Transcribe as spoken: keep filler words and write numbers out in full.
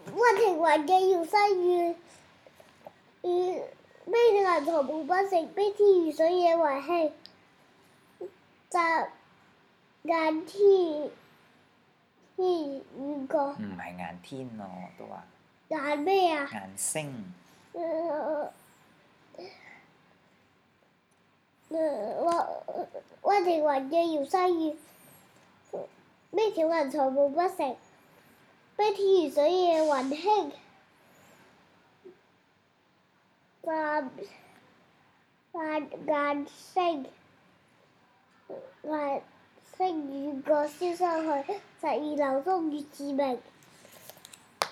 溫庭筠嘅耀西與與悲小人從暮不醒，悲天如水野為兄。摘眼天天與角。 唔係眼天咯，我都話。 眼咩啊？ 眼星。 呃呃溫庭筠嘅耀西與悲小人從暮不醒，悲天如水野為兄。摘摘眼星，眼星與角燒上去，十二樓中月自明。